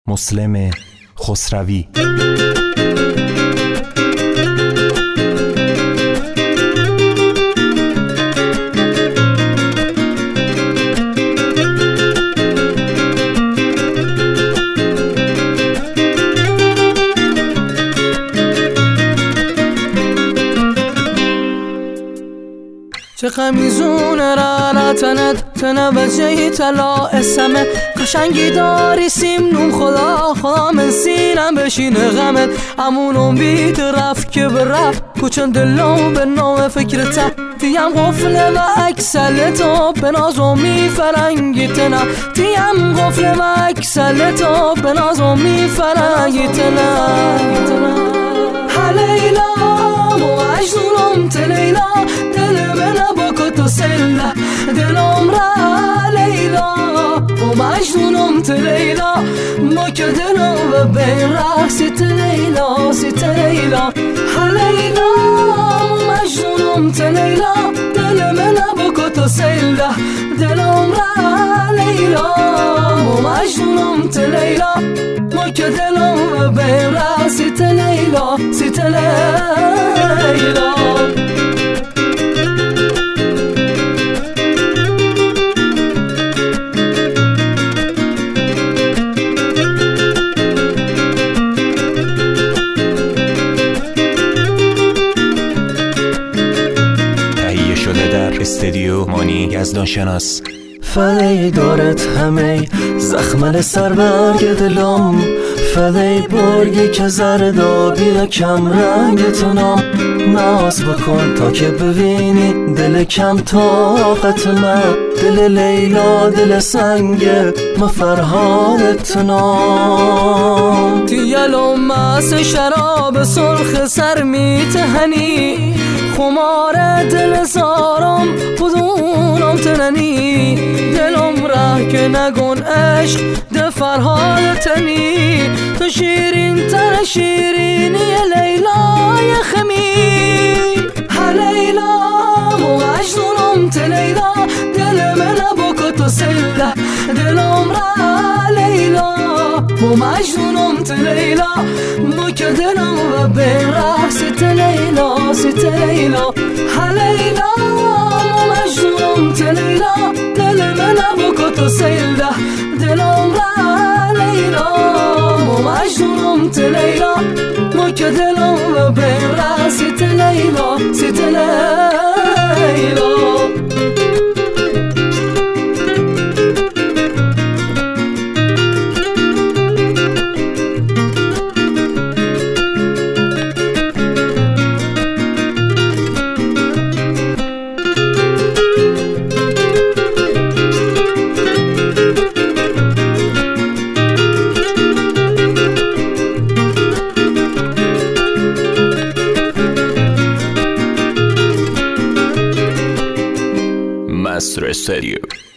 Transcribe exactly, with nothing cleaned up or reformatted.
مسلم خسروی. چه قمیزون را تنت تنوجهی طلا اسمه قشنگی داری سیم نوم خدا خدا من سینم بشینه غمت امونم بیت رفت که برفت کچن دلم به نام فکرت تیم غفله و اکسل تو به نازمی فرنگی تنه تیم غفله و اکسل تو به نازمی فرنگی تنه هلیلا مجنونم تلیلا دل من با کتو سله دلم را لیلا و مجنونم تلیلا ما که دلم و بین را ست لیلا ست لیلا هلیلا مجنونم تلیلا دل من با کتو سله دلم را لیلا و مجنونم تلیلا ما که دلم و بین را ست لیلا ست لیلا. استدیو مانی یزدان شناس. فدای دارت همه زخمل سر برگ دلم فدای بارگی که زردابی و کم رنگ تنم ناز بکن تا که ببینی دل کم طاقت من دل لیلا دل سنگه ما فرحان تنم تیلم مس شراب سرخ سر میتهنی خمار دل زارم خودونم تننی دلم را که نگون عشق ده فرحال تنی تو شیرین تر شیرینی لیلای خمی هر لیلا مجنونم تلیلا دل من با کتو سله دلم را لیلا مجنونم تلیلا ما که دلم و بین را ست لیلا ست لیلا هر لیلا مجنونم تلیلا دل من با کتو سله دلم را لیلا مجنونم تلیلا ما که دلم و بین را ست لیلا ست لیلا. Master Studio.